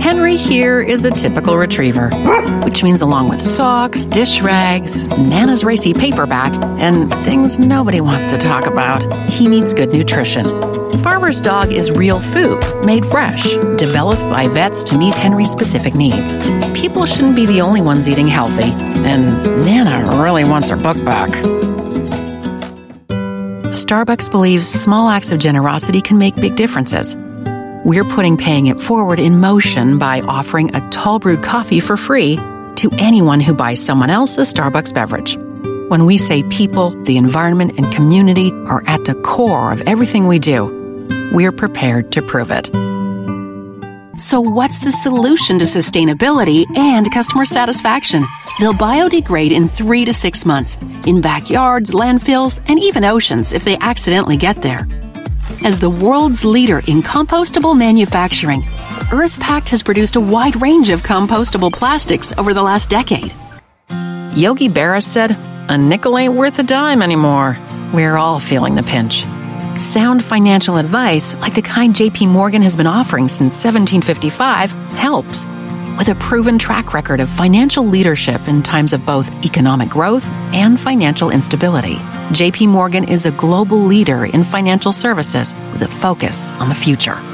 Henry here is a typical retriever, which means along with socks, dish rags, Nana's racy paperback, and things nobody wants to talk about, he needs good nutrition. Farmer's Dog is real food, made fresh, developed by vets to meet Henry's specific needs. People shouldn't be the only ones eating healthy, and Nana really wants her book back. Starbucks believes small acts of generosity can make big differences. We're putting paying it forward in motion by offering a tall brewed coffee for free to anyone who buys someone else a Starbucks beverage. When we say people, the environment, and community are at the core of everything we do, we're prepared to prove it. So what's the solution to sustainability and customer satisfaction? They'll biodegrade in 3 to 6 months in backyards, landfills, and even oceans if they accidentally get there. As the world's leader in compostable manufacturing, EarthPact has produced a wide range of compostable plastics over the last decade. Yogi Berra said, "A nickel ain't worth a dime anymore." We're all feeling the pinch. Sound financial advice, like the kind JP Morgan has been offering since 1755, helps. With a proven track record of financial leadership in times of both economic growth and financial instability, JP Morgan is a global leader in financial services with a focus on the future.